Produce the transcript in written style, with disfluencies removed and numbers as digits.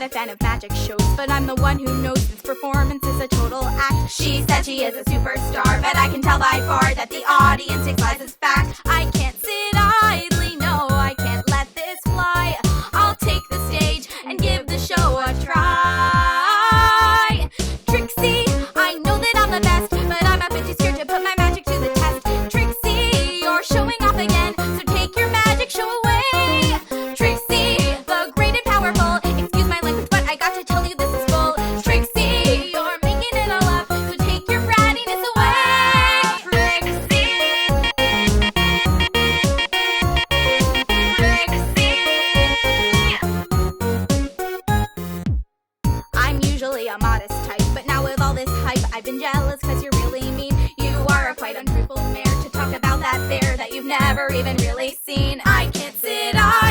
a fan of magic shows, but I'm the one who knows this performance is a total act. She said she is a superstar, but I can tell by far that the audience takes lies as fact. I can't sit idly, no, I can't let this fly. I'll take the stage and give the show a try. Trixie, I know that I'm the best, but I'm a bit too scared to put my magic to the test. Trixie, you're showing off again, so take your magic show away. Trixie, the great and powerful, excuse my language, but I got to tell you this is bull. Trixie, you're making it all up, so take your brattiness away. I'm usually a modest type, but now with all this hype, I've been jealous cause you're really mean. You are a quite untruthful mare to talk about that bear that you've never even really seen. I can't sit